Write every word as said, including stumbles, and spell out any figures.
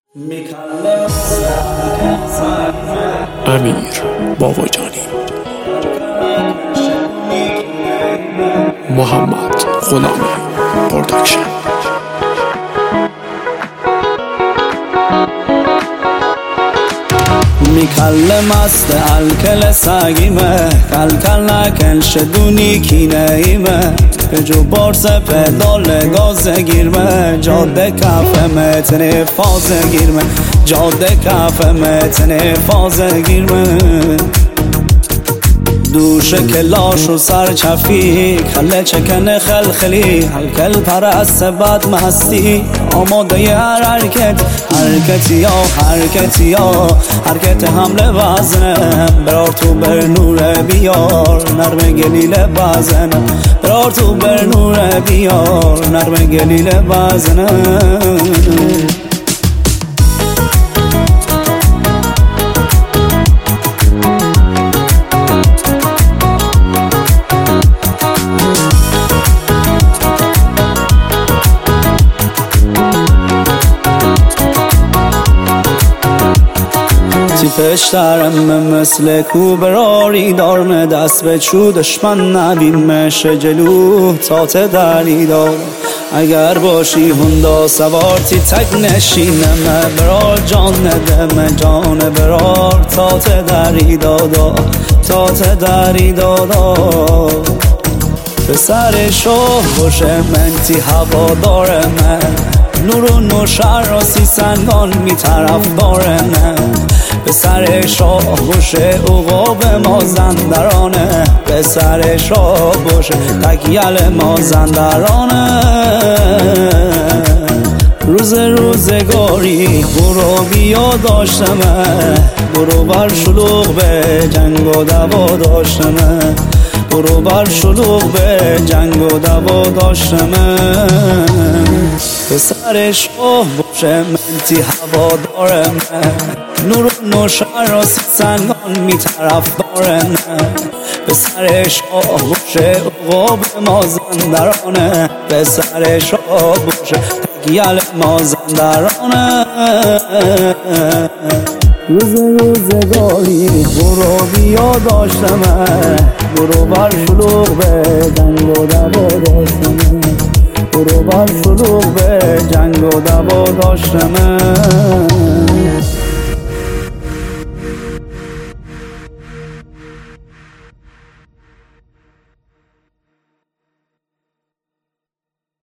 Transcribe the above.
امیر باباجانی، محمد غلامی پروداکشن. میکلم است الکل سگیمه کل کل نکن شدونی کی نیمه که جو بارس پدال گاز گیرمه جاده کف متن فاز گیرمه جاده کف متن فاز گیرمه دوش کلاش و سر چفی خله چکن خلخلی هلکل پرست بد مستی آماده هر حرکت حرکتی یا حرکتی یا حرکت حمله وزنه برار تو بر نور بیار نرم گلیل بزنه برار تو بر نور بیار نرم گلیل بزنه تیپش درمه مثل کوبراری دارمه دست به چو دشمن نبیمش جلو تات دری دار اگر باشی هندا سوارتی تک نشینمه برار جان ندمه جان برار تات دری دادا تات دری دادا پسر شاه باشه منتی هوا دارمه نور و نوشر راسی سنگان می طرف دارمه پسر شاه باشه عقاب مازندرانه پسر شاه باشه تکیل مازندرانه روز روزگاری برو بیا داشتمه برو بر شلوغ به جنگ و دوا داشتمه برو بر شلوغ به جنگ و دوا داشتمه پسر شاه باشه منتی هوا دارمه نور و نوشر راسی سنگان می طرف دارمه پسر شاه باشه عقاب مازندرانه پسر شاه باشه تکیل مازندرانه روز روزگاری برو بیا داشتمه برو بر شلوغ به جنگ و دوا داشتمه برو بر شلوغ به جنگ و دوا داشتمه